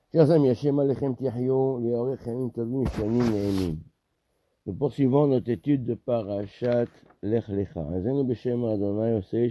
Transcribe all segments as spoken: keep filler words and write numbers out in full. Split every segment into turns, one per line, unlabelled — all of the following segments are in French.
Nous poursuivons notre étude de Parashat Lech Lecha. Nous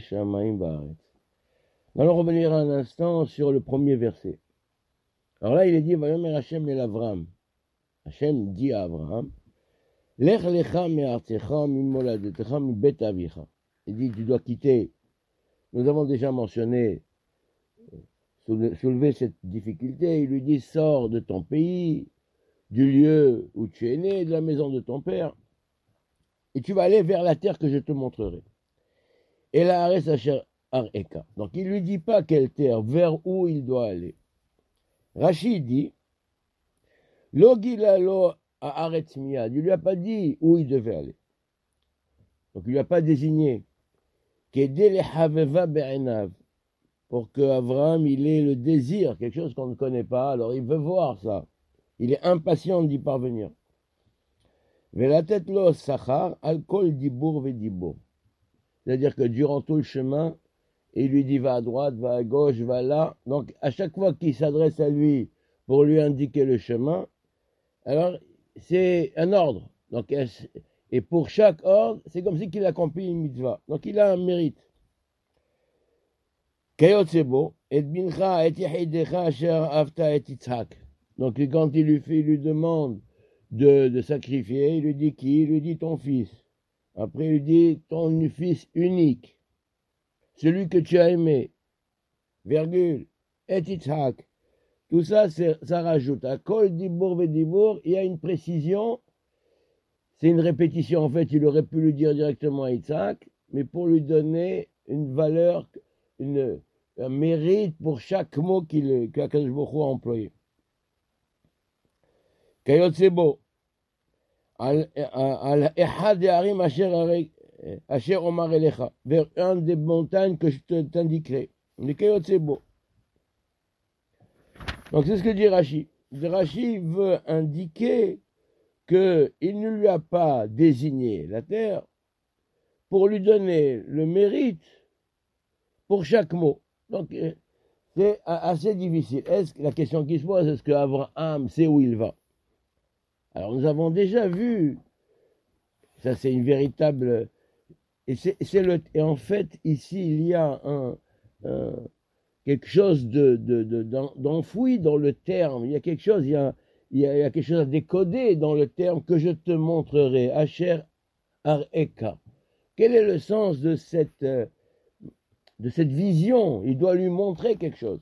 allons revenir un instant sur le premier verset. Alors là, il est dit, Vayomer Hashem el Avram. Hashem dit à Abraham, Lech Lecha me'artzecha mimoladetecha mibet avicha. Il dit, tu dois quitter. Nous avons déjà mentionné, soulevé cette difficulté. Il lui dit, sors de ton pays, du lieu où tu es né, de la maison de ton père, et tu vas aller vers la terre que je te montrerai. Et la Haaretz asher areka. Donc il ne lui dit pas quelle terre, vers où il doit aller. Rashi dit, Lo gilalo haaretz miyad. Il ne lui a pas dit où il devait aller. Donc il ne lui a pas désigné. Kedé le haveva be'enav. Pour que Abraham, il ait le désir, quelque chose qu'on ne connaît pas, alors il veut voir ça. Il est impatient d'y parvenir. Velatet lo sachar al kol dibour vedibur. C'est-à-dire que durant tout le chemin, il lui dit va à droite, va à gauche, va là. Donc à chaque fois qu'il s'adresse à lui pour lui indiquer le chemin, alors c'est un ordre. Donc, et pour chaque ordre, c'est comme si qu'il accomplit une mitzvah. Donc il a un mérite. Kayotsebo, et bincha et yihidecha asher avta et Yitzhak. Donc quand il lui, fait, il lui demande de, de sacrifier, il lui dit qui? Il lui dit ton fils. Après il lui dit ton fils unique, celui que tu as aimé, virgule, et Yitzhak. Tout ça, ça rajoute. À kol dibour vedibour, il y a une précision, c'est une répétition. En fait, il aurait pu lui dire directement à Yitzhak, mais pour lui donner une valeur, une, un mérite pour chaque mot qu'il, qu'Akadosh Baruch Hu a employé. Kayotsebo, al echad harim asher omar elecha, vers un des montagnes que je t'indiquerai. Le Kayotsebo. Donc c'est ce que dit Rashi. Rashi veut indiquer qu'il ne lui a pas désigné la terre pour lui donner le mérite pour chaque mot. Donc c'est assez difficile. Est-ce que la question qui se pose, est-ce que Abraham sait où il va? Alors nous avons déjà vu, ça c'est une véritable, et, c'est, c'est le, et en fait ici il y a un, un, quelque chose de, de, de, d'enfoui dans le terme, il y a quelque chose, il y a, il y a, il y a quelque chose à décoder dans le terme que je te montrerai, Asher Areka. Quel est le sens de cette, de cette vision? Il doit lui montrer quelque chose.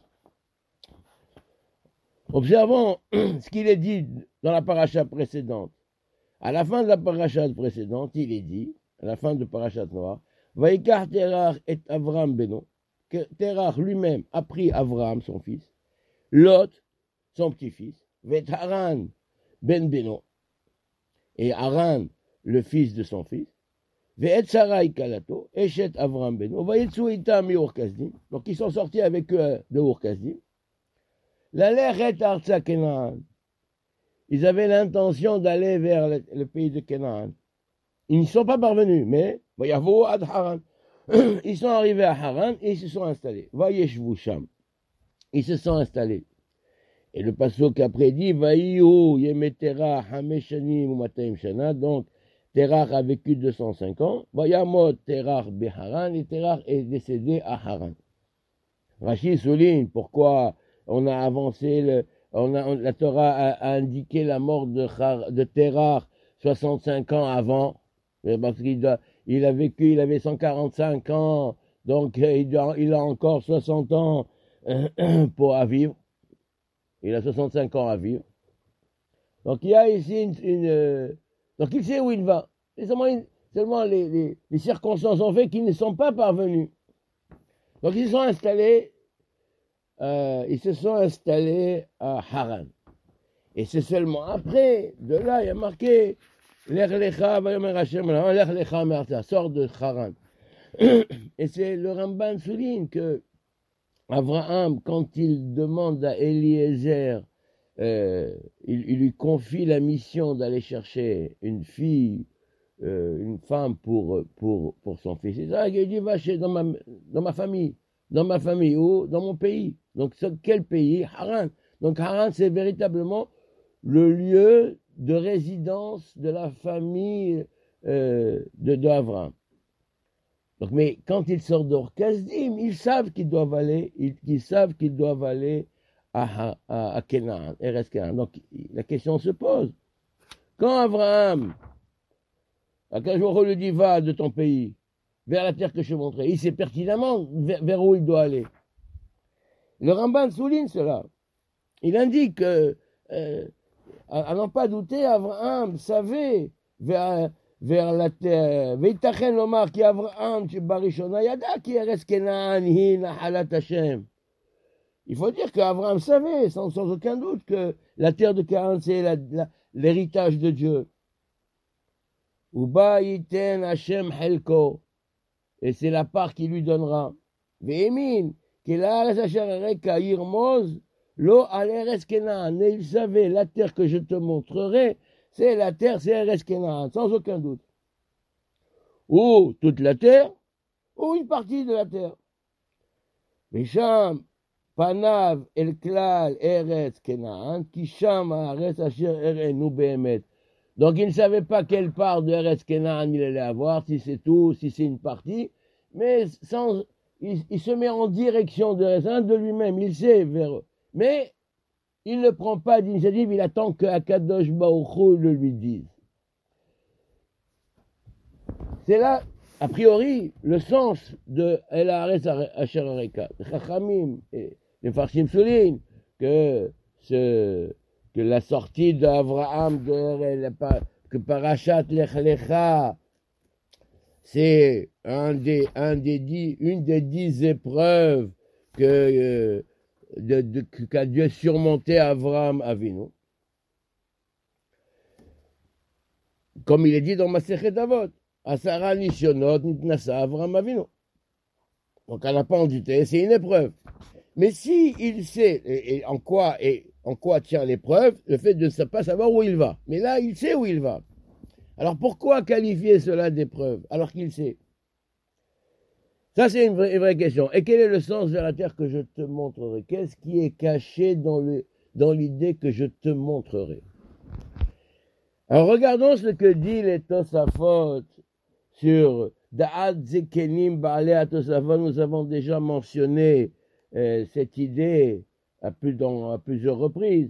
Observons ce qu'il est dit dans la paracha précédente. À la fin de la paracha précédente, il est dit, à la fin de parachat Noach, Vaikar Terach et Avram Beno, que Terach lui-même a pris Avram, son fils, Lot, son petit-fils, Vet Haran ben Beno, et Haran, le fils de son fils, Vet Sarai Kalato, Eshet Avram Beno, Vayetsu Itam Ur Kasdim, donc ils sont sortis avec eux de Ur Kasdim. La Lechet Arza Kenaan. Ils avaient l'intention d'aller vers le, le pays de Kenaan. Ils n'y sont pas parvenus, mais Vayavo ad Haran. Ils sont arrivés à Haran et ils se sont installés. Vayeshvu Sham. Ils se sont installés. Et le pasuk après dit Vayihu Yemetera Hameshanim Umatayim Shana. Donc Terach a vécu deux cent cinq ans. Vayamot Terach Beharan. Et Terach est décédé à Haran. Rashi souligne pourquoi on a avancé, le, on a, on, la Torah a, a indiqué la mort de, de Terach soixante-cinq ans avant, parce qu'il doit, il a vécu, il avait cent quarante-cinq ans, donc il, doit, il a encore soixante ans euh, pour à vivre. Il a soixante-cinq ans à vivre. Donc il y a ici une... une euh, donc il sait où il va. C'est seulement, une, seulement les, les, les circonstances ont fait qu'ils ne sont pas parvenus. Donc ils sont installés Euh, ils se sont installés à Haran. Et c'est seulement après, de là, il y a marqué Lech Lecha, Vayomer Hashem, Lech Lecha Me'artzecha, sort de Haran. Et c'est le Ramban souligne que Abraham, quand il demande à Eliezer, euh, il, il lui confie la mission d'aller chercher une fille, euh, une femme pour, pour, pour son fils. Et ça, il dit, va chez, dans ma, dans ma famille. Dans ma famille ou dans mon pays. Donc, quel pays? Haran. Donc Haran, c'est véritablement le lieu de résidence de la famille euh, de, de Abraham. Donc, mais quand ils sortent d'Or-Kasdim, ils savent qu'ils doivent aller, ils, ils savent qu'ils doivent aller à, à, à Canaan, Eretz Canaan. Donc la question se pose. Quand Abraham, à quel jour lui dit va de ton pays, vers la terre que je te montrerai, il sait pertinemment vers, vers où il doit aller. Le Ramban souligne cela. Il indique que, euh, à, à n'en pas douter, Abraham savait vers, vers la terre. Veitachen lomar ki Abraham barishona yada ki eretz Kenaan hi nahalat Hashem. Il faut dire qu'Abraham savait, sans, sans aucun doute, que la terre de Canaan, c'est la, la, l'héritage de Dieu. Uba yiten Hashem helko. Et c'est la part qu'il lui donnera. Ve'emin, qu'il a reka yirmoz, lo al eretz Kenaan. Et il savait, la terre que je te montrerai, c'est la terre, c'est Eretz Kenaan, sans aucun doute. Ou toute la terre, ou une partie de la terre. Misham, panav, el klal, Eretz Kenaan, ki sham haaretz asher erenu be'emet. Donc il ne savait pas quelle part de Eretz Kenaan il allait avoir, si c'est tout, si c'est une partie, mais sans, il, il se met en direction de Eretz Kenaan de lui-même, il sait vers eux. Mais il ne prend pas d'initiative, il attend que Akadosh Baruch Hu le lui dise. C'est là, a priori, le sens de El Haaretz Asher Areka. Les Chachamim et les Farshim soulignent que ce que la sortie d'Abraham, de, que Parashat Lech Lecha, c'est un des, un des dix, une des dix épreuves que, euh, de, de, qu'a Dieu surmonté Abraham Avinu. Comme il est dit dans Masechet Avot, Asara Nishonot Nitnasa Abraham Avinu. Donc à la pendule, c'est une épreuve. Mais si il sait et, et en quoi et en quoi tient l'épreuve, le fait de ne pas savoir où il va. Mais là, il sait où il va. Alors pourquoi qualifier cela d'épreuve alors qu'il sait? Ça, c'est une vraie, une vraie question. Et quel est le sens vers la terre que je te montrerai? Qu'est-ce qui est caché dans, le, dans l'idée que je te montrerai? Alors regardons ce que dit les Tosafot sur Da'at Zekenim Ba'alei HaTosafot. Nous avons déjà mentionné euh, cette idée à, plus dans, à plusieurs reprises.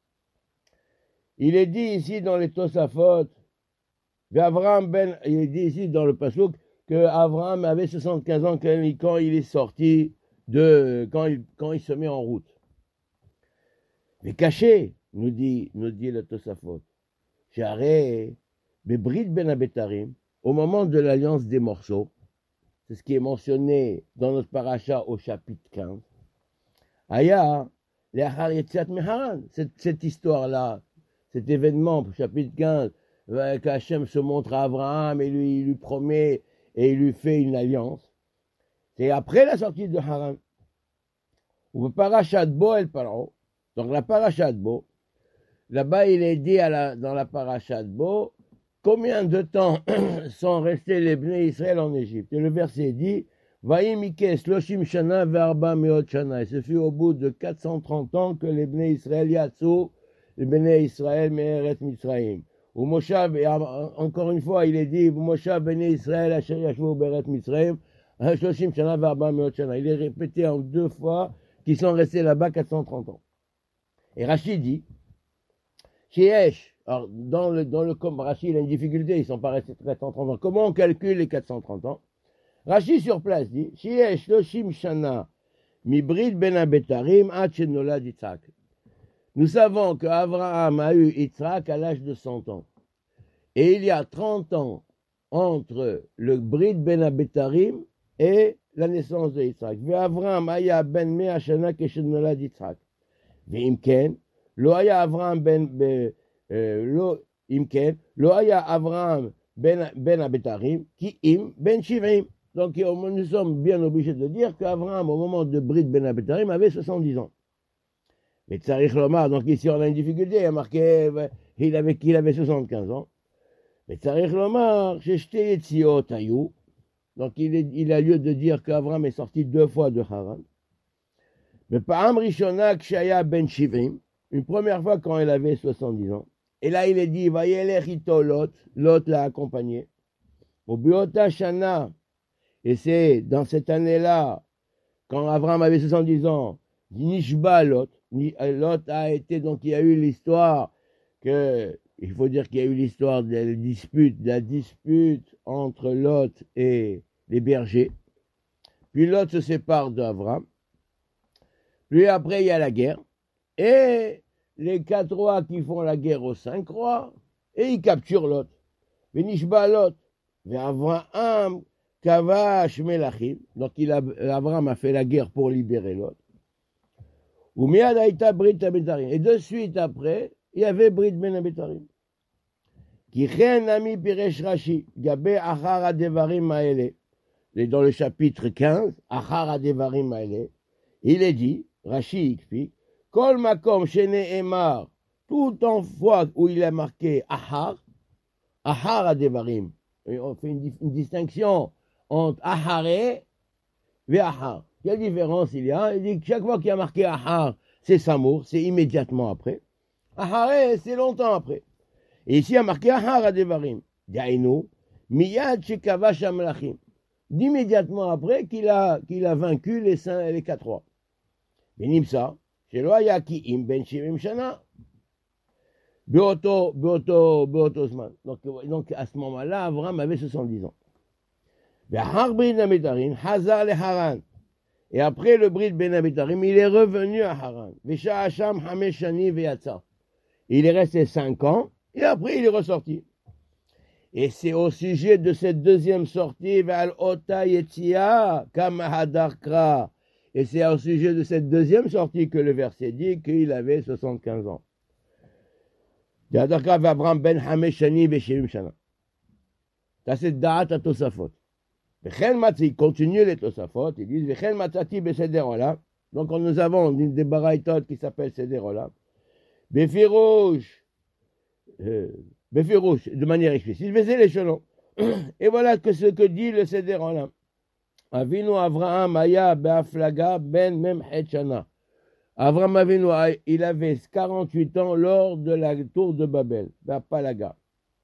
Il est dit ici dans les Tosafot, Abraham ben, il est dit ici dans le Pasuk que Abraham avait soixante-quinze ans quand il est sorti de, quand il, quand il se met en route. Mais caché, nous dit, nous dit le Tosafot, j'arrête, mais Brit ben Abetarim, au moment de l'alliance des morceaux, c'est ce qui est mentionné dans notre paracha au chapitre quinze, Aya, cette, cette histoire-là, cet événement, au chapitre quinze, qu'Hachem se montre à Abraham et lui, il lui promet et il lui fait une alliance. C'est après la sortie de Haran. Ou parachat Bo el Paro. Donc la parachat Bo, là-bas il est dit à la, dans la parachat Bo, combien de temps sont restés les Bnei Israël en Égypte. Et le verset dit, Vayim ikes loshim shana ve'arba meot shana. Et ce fut au bout de quatre cent trente ans que les Bnei Israël yatsou, les Bnei Israël me'eret Mitzrayim. Ou Moshav, et encore une fois, il est dit, Moshav Bnei Israël asher yashvu beret Mitzrayim, shloshim shana ve'arba meot shana. Il est répété en deux fois qu'ils sont restés là-bas quatre cent trente ans. Et Rachid dit, Sheyesh, alors dans le, dans le comme Rachid il a une difficulté, ils ne sont pas restés quatre cent trente ans. Comment on calcule les quatre cent trente ans? Rachid sur place dit, Sheyesh loshim shana mibrit ben abetarim ad shenolad Yitzhak. Nous savons qu'Abraham a eu Yitzhak à l'âge de cent ans. Et il y a trente ans entre le Brit ben Abetarim et la naissance de Yitzhak. Abraham aya ben mea shana keshenolad Yitzhak. Ve'imken, lo aya Abraham ben, lo imken, lo aya Abraham ben, ben Abetarim, ki im ben shivim. Donc nous sommes bien obligés de dire qu'Abraham, au moment de Brit ben Abetarim, avait soixante-dix ans. Mais Tsarich Lomar, donc ici on a une difficulté, il a marqué, il avait, qu'il avait soixante-quinze ans. Mais Tsarich Lomar, Sheshte Yetziot Hayou, donc il, est, il a lieu de dire qu'Abraham est sorti deux fois de Haran. Mais Pa'am Rishona Kshaya Ben Shivim, une première fois quand il avait soixante-dix ans. Et là, il est dit, Vayelech ito Lot, Lot l'a accompagné. Au Biota Shana, et c'est dans cette année-là, quand Abraham avait soixante-dix ans, Nishba Lot, Lot a été, donc il y a eu l'histoire que, il faut dire qu'il y a eu l'histoire de la dispute, de la dispute entre Lot et les bergers. Puis Lot se sépare d'Abraham. Puis après, il y a la guerre. Et les quatre rois qui font la guerre aux cinq rois, et ils capturent Lot. Venishba Lot, Abraham, Kavash Melachim. Donc il a, Abraham a fait la guerre pour libérer Lot. Umiad Aïta Brit Abetarim. Et de suite après, il y avait Brit Ben Abetarim. Qui chen ami Piresh Rashi, Gabé Achar Adevarim Maele. Et dans le chapitre quinze, Achar Adevarim Maele, il est dit, Rashi explique, Kol Makom Shene Emar, tout en fois où il est marqué Achar, Achar Adevarim. On fait une, une distinction entre Ahare et Achar. Quelle différence il y a? Il dit que chaque fois qu'il y a marqué Ahar, c'est Samour, c'est immédiatement après. Ahare, c'est longtemps après. Et ici, il y a marqué Ahar Adevarim. Daïno, Miyad Shekavash Amelachim. D'immédiatement après qu'il a, qu'il a vaincu les, saints, les quatre rois. Benimsa, Shelo Yaki Im Ben Shivim Shana. Beoto, Beoto, Beoto Zman. Donc, donc, à ce moment-là, Abraham avait soixante-dix ans. Behar Brit Ametarim, Hazar le Haran. Et après le Brit Ben Abetarim, il est revenu à Haran. Vesha Hasham Hamesh Shani Veyatsa. Il est resté cinq ans, et après il est ressorti. Et c'est au sujet de cette deuxième sortie, Val Ota Yetzia, Kam Hadarkra. Et c'est au sujet de cette deuxième sortie que le verset dit qu'il avait soixante-quinze ans. Hadarkra Vavram Ben Hamesh Shani Veshivim Shana. Ça c'est Da'at Atosafot. Il continue les Tosafot, ils disent donc nous avons des baraïtot qui s'appellent Sederolam. Befirouche, Befirouche, de manière explicite, baisez l'échelon. Et voilà que ce que dit le Sederolam. Avinu Avraham Aya Beaflaga Ben Mem Hetchana. Avraham Avinu, il avait quarante-huit ans lors de la tour de Babel, Beapalaga.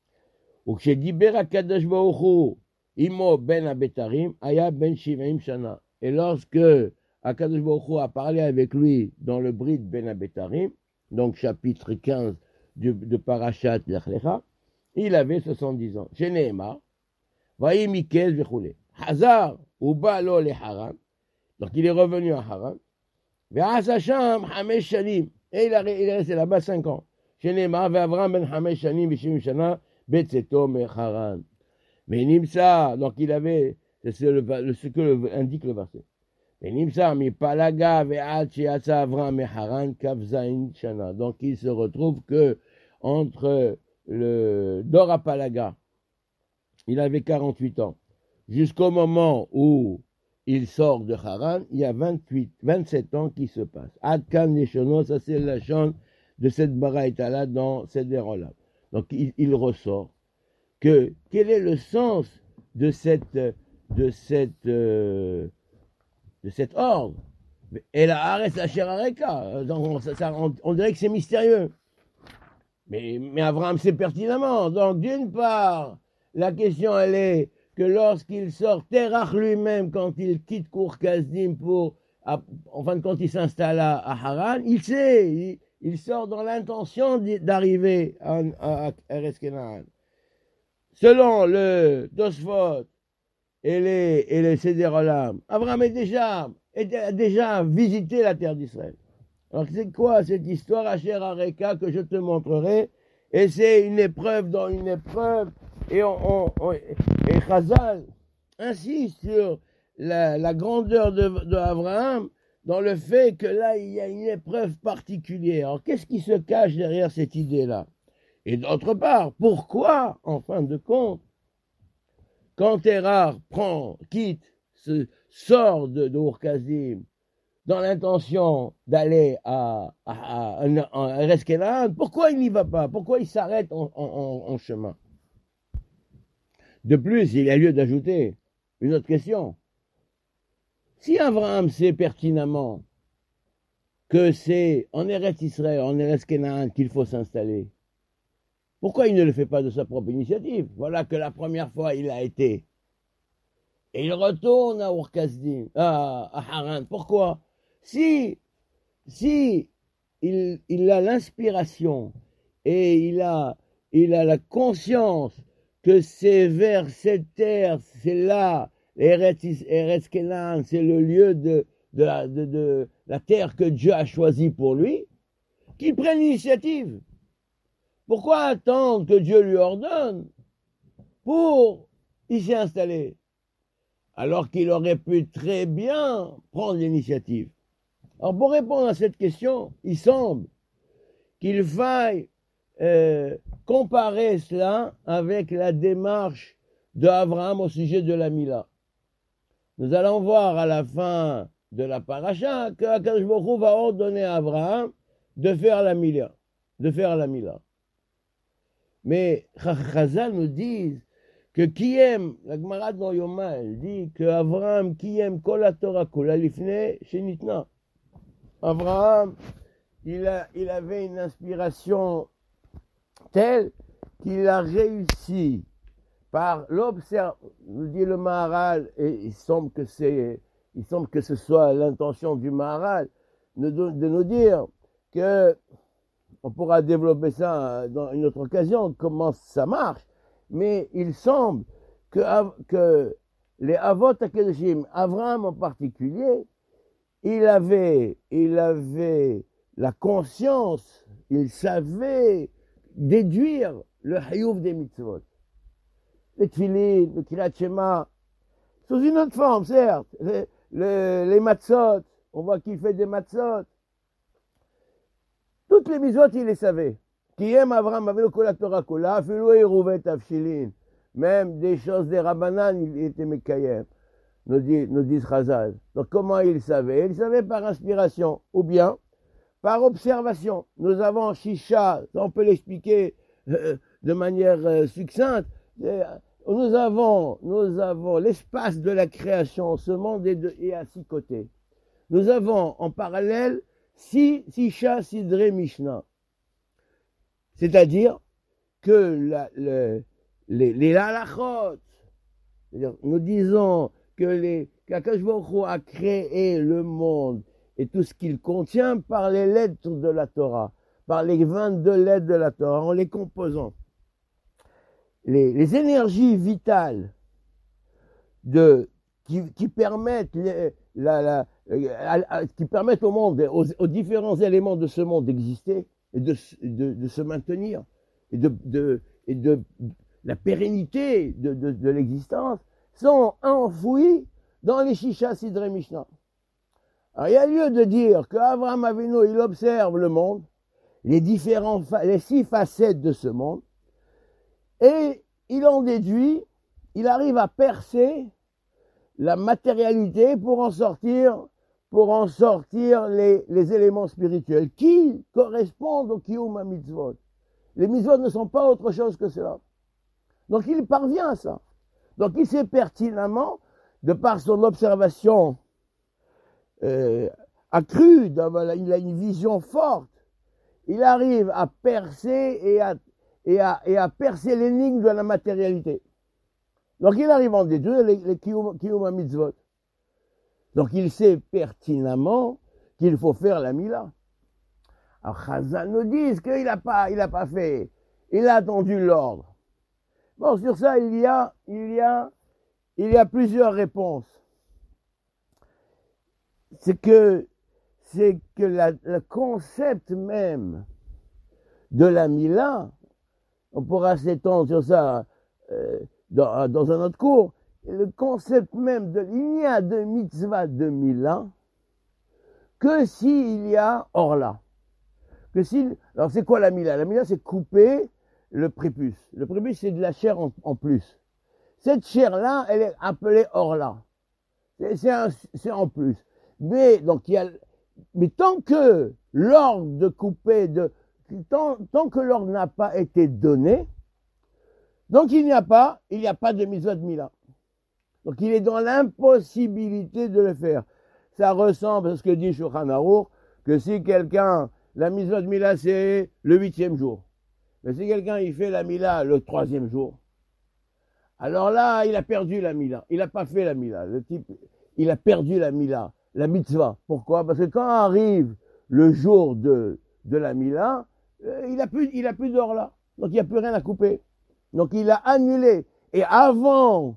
Ou que Diber Akadosh Baruch Hu. Imo ben Abetarim, Aya ben Shivaim Shana. Et lorsque Akadosh Baruch Hu a parlé avec lui dans le Brit ben Abetarim, donc chapitre quinze de, de Parashat Lech Lecha, il avait soixante-dix ans. Chez Nehemar, Vaï Mikez Vechoulé. Hazar, Uba lo le Haran. Donc il est revenu à Haran. Ve'asasham Hamesh Shanim. Et il, a, il est resté là-bas cinq ans. Chez Nehemar, Ve'avram ben Hamesh Shanim, Veshim Shana, Betzeto me Haran. Mais Nimsa, donc il avait, c'est ce, le, ce que le, indique le verset. Mais Nimsa, mi palaga ve'at she'atsa Avram meharan kavzain shana. Donc il se retrouve que entre le Dora Palaga, il avait quarante-huit ans, jusqu'au moment où il sort de Haran, il y a vingt-huit, vingt-sept ans qui se passent. Adkan Neshono, ça c'est la chante de cette baraïta-là dans Sederolam. Donc il, il ressort. Que, quel est le sens de cette, de cette, euh, de cet ordre? Et la Ares Asher Areka, donc ça, ça, on, on dirait que c'est mystérieux. Mais, mais Abraham sait pertinemment. Donc d'une part, la question elle est que lorsqu'il sort Terach lui-même, quand il quitte Kour Kasdim pour, à, en fin de compte, il s'installe à, à Haran, il sait, il, il sort dans l'intention d'arriver à, à, à Eretz Kenaan. Selon le Tosfot et les, et les Sederolam, Abraham est déjà, a déjà visité la terre d'Israël. Alors c'est quoi cette histoire Asher Areka que je te montrerai? Et c'est une épreuve dans une épreuve. Et, on, on, on, et Chazal insiste sur la, la grandeur d'Abraham dans le fait que là, il y a une épreuve particulière. Alors qu'est-ce qui se cache derrière cette idée-là? Et d'autre part, pourquoi, en fin de compte, quand Terah prend, quitte, se, sort de, de Ur-Kasdim dans l'intention d'aller à, à, à, à Eretz Kenaan, pourquoi il n'y va pas? Pourquoi il s'arrête en, en, en chemin? De plus, il y a lieu d'ajouter une autre question. Si Abraham sait pertinemment que c'est en Eretz Israël, en Eretz Canaan qu'il faut s'installer. Pourquoi il ne le fait pas de sa propre initiative? Voilà que la première fois il a été. Et il retourne à Ur-Kasdim, à, à Haran. Pourquoi? Si, si il, il a l'inspiration et il a, il a la conscience que c'est vers cette terre, c'est là, Eretz, Eretz Canaan, c'est le lieu de, de, la, de, de la terre que Dieu a choisie pour lui, qu'il prenne l'initiative. Pourquoi attendre que Dieu lui ordonne pour y s'y installer, alors qu'il aurait pu très bien prendre l'initiative? Alors pour répondre à cette question, il semble qu'il faille euh, comparer cela avec la démarche d'Abraham au sujet de la Mila. Nous allons voir à la fin de la paracha que Akadosh Baruch Hu va ordonner à Abraham de faire la Mila, de faire la Mila. Mais Chazal nous dit que qui aime, la Gemara dans Yoma, elle dit que Abraham qui aime kol la Torah kol alifne shenitna. Abraham, il, a, il avait une inspiration telle qu'il a réussi par l'observation, nous dit le Maharal, et il semble que c'est, il semble que ce soit l'intention du Maharal de, de nous dire que on pourra développer ça dans une autre occasion, comment ça marche, mais il semble que, que les Avot HaKadoshim, Abraham en particulier, il avait, il avait la conscience, il savait déduire le Hayuv des mitzvot. Les Tfilin, le Kirat Shema, sous une autre forme, certes, les, les, les matzot, on voit qu'il fait des matzot. Toutes les mitzvot, il les savait. Qui aime Abraham, avait le kol la Torah kola, afילו Yeruvet Avshilin. Même des choses des Rabbanan, il était Mekayem, nous dit, nous dit Chazal. Donc comment il savait? Il savait par inspiration, ou bien par observation. Nous avons Shisha, on peut l'expliquer euh, de manière euh, succincte. Nous avons, nous avons l'espace de la création, ce monde est, de, est à six côtés. Nous avons en parallèle six Sisha Sidre Mishnah. C'est-à-dire que la, le, les, les halachot, nous disons que les qu'Akadosh Baruch Hu a créé le monde et tout ce qu'il contient par les lettres de la Torah, par les vingt-deux lettres de la Torah, en les composant. Les, les énergies vitales de, qui, qui, permettent les, la, la, la, qui permettent au monde, aux, aux différents éléments de ce monde d'exister et de, de, de se maintenir, et de, de, et de la pérennité de, de, de l'existence, sont enfouis dans les Shisha Sidre Mishnah. Alors il y a lieu de dire qu'Abraham Avinu, il observe le monde, les différents, les six facettes de ce monde, et il en déduit, il arrive à percer la matérialité pour en sortir, pour en sortir les, les éléments spirituels qui correspondent au Kiyum Mitzvot. Les mitzvot ne sont pas autre chose que cela. Donc il parvient à ça. Donc il sait pertinemment, de par son observation euh, accrue, il a une vision forte, il arrive à percer et à Et à, et à percer l'énigme de la matérialité. Donc il arrive en déduire les, les Kiyum Mitzvot. Donc il sait pertinemment qu'il faut faire la Mila. Alors Chazal nous dit qu'il n'a pas, il a pas fait, il a attendu l'ordre. Bon, sur ça, il y a, il y a, il y a plusieurs réponses. C'est que, c'est que la, le concept même de la Mila, on pourra s'étendre sur ça euh, dans, dans un autre cours. Et le concept même de il n'y a de mitzvah de Mila que s'il y a orla. Que si, alors c'est quoi la Mila? La Mila, c'est couper le prépuce. Le prépuce, c'est de la chair en, en plus. Cette chair-là, elle est appelée orla. C'est, c'est, un, c'est en plus. Mais donc il y a, mais tant que l'ordre de couper de Tant, tant que l'ordre n'a pas été donné, donc il n'y a pas, il n'y a pas de mitzvah de Mila. Donc il est dans l'impossibilité de le faire. Ça ressemble à ce que dit Shulchan Aruch, que si quelqu'un, la mitzvot Mila, c'est le huitième jour. Mais si quelqu'un, il fait la Mila le troisième jour, alors là, il a perdu la Mila. Il n'a pas fait la Mila. Le type, il a perdu la Mila, la mitzvah. Pourquoi? Parce que quand arrive le jour de, de la Mila, euh, il n'a plus, il a plus d'or là. Donc il n'y a plus rien à couper. Donc il a annulé. Et avant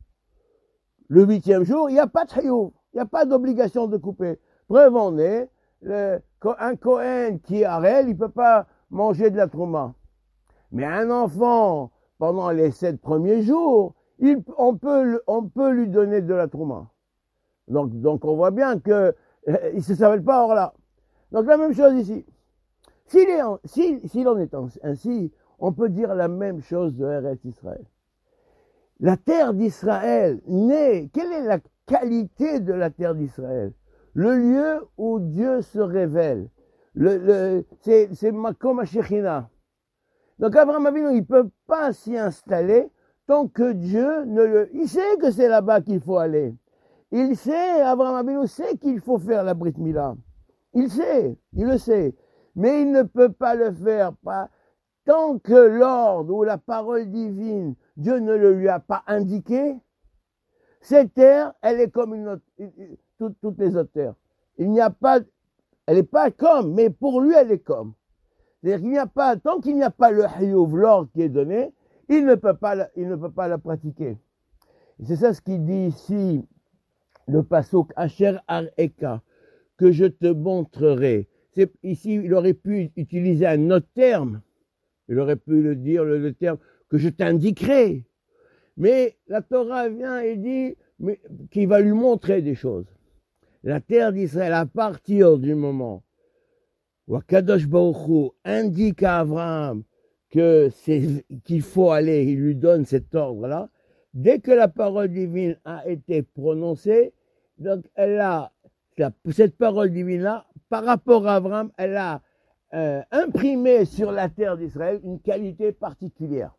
le huitième jour, il n'y a pas de chayouv. Il n'y a pas d'obligation de couper. Preuve en est, le, un Kohen qui est Harel, il ne peut pas manger de la trouma. Mais un enfant, pendant les sept premiers jours, il, on, peut, on peut lui donner de la trouma. Donc, donc on voit bien qu'il euh, ne se s'appelle pas Orla. Donc la même chose ici. S'il est en, s'il, s'il en est ainsi, on peut dire la même chose de Eretz Israël. La terre d'Israël naît. Quelle est la qualité de la terre d'Israël? Le lieu où Dieu se révèle. Le, le, c'est, c'est Makom HaShekhinah. Donc Abraham Avinu, il ne peut pas s'y installer tant que Dieu ne le... Il sait que c'est là-bas qu'il faut aller. Il sait, Abraham Avinu sait qu'il faut faire la Brit Mila. Il sait, il le sait. Mais il ne peut pas le faire pas, tant que l'ordre ou la parole divine, Dieu ne le lui a pas indiqué. Cette terre, elle est comme une autre, toutes, toutes les autres terres. Il n'y a pas, elle n'est pas comme, mais pour lui, elle est comme. C'est-à-dire qu'il n'y a pas, tant qu'il n'y a pas le hayouv, l'ordre qui est donné, il ne peut pas, il ne peut pas la pratiquer. Et c'est ça ce qu'il dit ici, le pasuk Asher Ar-Eka, que je te montrerai. C'est, ici, il aurait pu utiliser un autre terme. Il aurait pu le dire, le, le terme que je t'indiquerai. Mais la Torah vient et dit mais, qu'il va lui montrer des choses. La terre d'Israël, à partir du moment où Kadosh Baruch Hu indique à Abraham que c'est, qu'il faut aller, il lui donne cet ordre-là, dès que la parole divine a été prononcée, donc elle a, cette parole divine-là, par rapport à Abraham, elle a euh, imprimé sur la terre d'Israël une qualité particulière.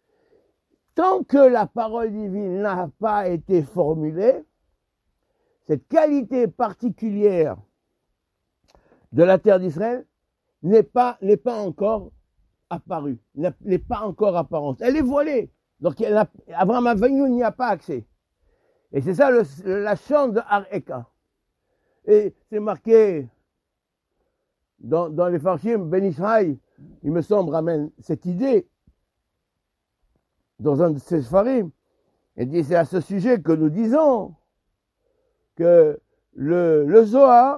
Tant que la parole divine n'a pas été formulée, cette qualité particulière de la terre d'Israël n'est pas, n'est pas encore apparue, n'est pas encore apparente. Elle est voilée. Donc elle a, Abraham Avinu n'y a pas accès. Et c'est ça le, la chante de Ar-Eka. Et c'est marqué dans, dans les Farshim, Ben Israël, il me semble, ramène cette idée dans un de ses Farim. Il dit, c'est à ce sujet que nous disons que le, le Zohar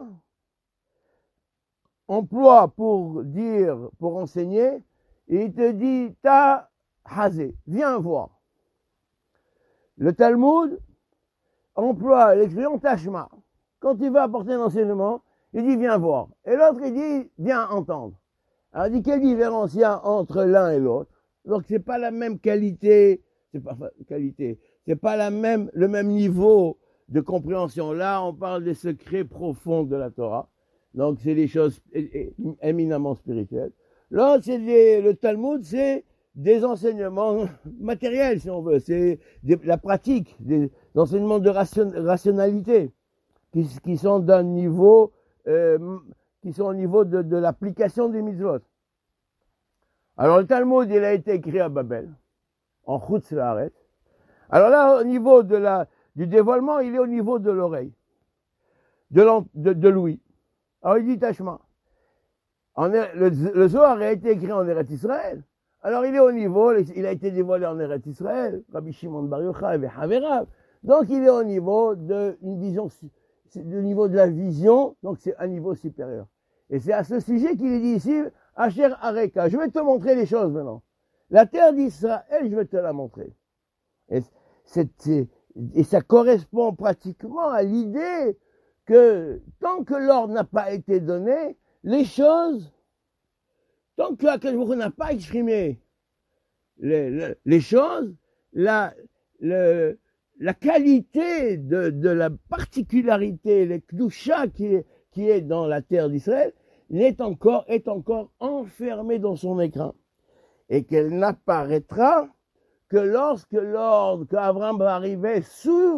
emploie pour dire, pour enseigner, et il te dit, ta hazé, viens voir. Le Talmud emploie l'expression tashma. Quand il va apporter un enseignement, il dit, viens voir. Et l'autre, il dit, viens entendre. Alors, il dit, quelle différence il y a entre l'un et l'autre? Donc, c'est pas la même qualité, c'est pas qualité, c'est pas la même, le même niveau de compréhension. Là, on parle des secrets profonds de la Torah. Donc, c'est des choses éminemment spirituelles. Là, c'est des, le Talmud, c'est des enseignements matériels, si on veut. C'est des, la pratique, des enseignements de ration, rationalité, qui, qui sont d'un niveau, euh, qui sont au niveau de, de l'application des mitzvot. Alors, le Talmud, il a été écrit à Babel, en Chutz La'aretz. Alors là, au niveau de la, du dévoilement, il est au niveau de l'oreille, de, de, de l'ouïe. Alors, il dit Tashma. En, le, le Zohar a été écrit en Eretz Israël. Alors, il est au niveau, il a été dévoilé en Eretz Israël, Rabbi Shimon Bar Yochai et Haverav. Donc, il est au niveau de une vision, le niveau de la vision, donc c'est un niveau supérieur. Et c'est à ce sujet qu'il est dit ici, Asher Areka, je vais te montrer les choses maintenant. La terre d'Israël, je vais te la montrer. Et, c'est, c'est, et ça correspond pratiquement à l'idée que tant que l'ordre n'a pas été donné, les choses, tant que Akash Baruch Hu n'a pas exprimé les, les, les choses, la, le, la qualité de, de la particularité, les kdusha qui est, qui est dans la terre d'Israël, est encore, est encore enfermée dans son écran. Et qu'elle n'apparaîtra que lorsque l'ordre, qu'Abraham va arriver sous,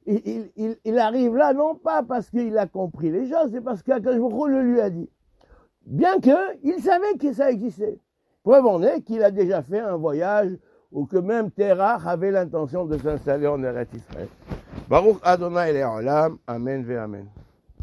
il, il, il, il arrive là non pas parce qu'il a compris les choses, c'est parce qu'Akadosh Baruch Hu le lui a dit. Bien qu'il savait que ça existait. Preuve en est qu'il a déjà fait un voyage où que même Terach avait l'intention de s'installer en Eretz Israël. Baruch Adonai Le'olam, Amen ve Amen.